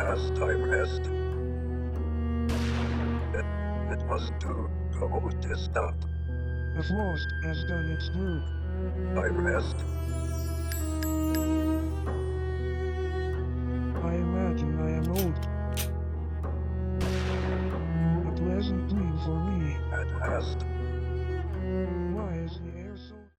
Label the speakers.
Speaker 1: last I rest. It must do go to stop.
Speaker 2: The frost has done its work.
Speaker 1: I rest.
Speaker 2: I imagine I am old. A pleasant dream for me.
Speaker 1: At last.
Speaker 2: Why is the air so